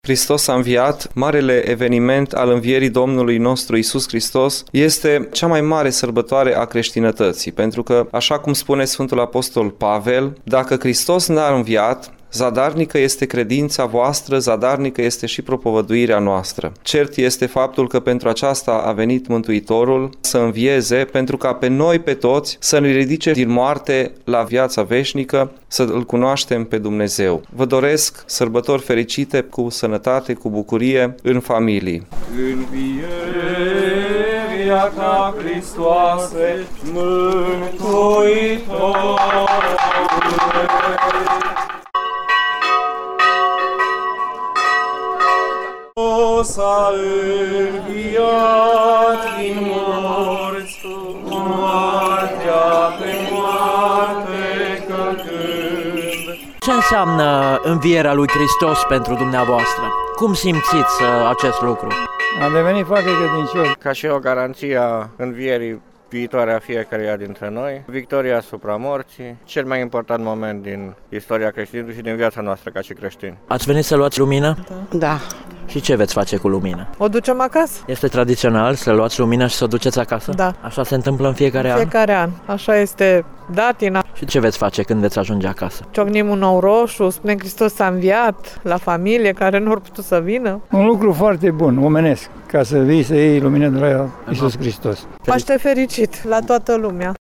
Hristos a înviat, marele eveniment al învierii Domnului nostru Iisus Hristos, este cea mai mare sărbătoare a creștinătății, pentru că, așa cum spune Sfântul Apostol Pavel, dacă Hristos n-a înviat, zadarnică este credința voastră, zadarnică este și propovăduirea noastră. Cert este faptul că pentru aceasta a venit Mântuitorul să învieze, pentru ca pe noi, pe toți, să ne ridice din moarte la viața veșnică, să îl cunoaștem pe Dumnezeu. Vă doresc sărbători fericite, cu sănătate, cu bucurie, în familii. Învierea ta, Hristoase, Mântuitorule! S-a înviat din morți, moartea pe moarte călcând. Ce înseamnă învierea lui Hristos pentru dumneavoastră? Cum simțiți acest lucru? Am devenit foarte credincios. Ca și o garanție a învierii viitoare a fiecăruia dintre noi, victoria asupra morții, cel mai important moment din istoria creștinului și din viața noastră ca și creștini. Ați venit să luați lumină? Da. Și ce veți face cu lumină? O ducem acasă? Este tradițional să luați lumină și să o duceți acasă? Da. Așa se întâmplă în fiecare an? Fiecare an. Așa este datina. Și ce veți face când veți ajunge acasă? Ciocnim un ou roșu, spunem Hristos s-a înviat la familie care nu au putut să vină. Un lucru foarte bun, omenesc, ca să vii să iei lumină de la Iisus Hristos. Paște fericit la toată lumea!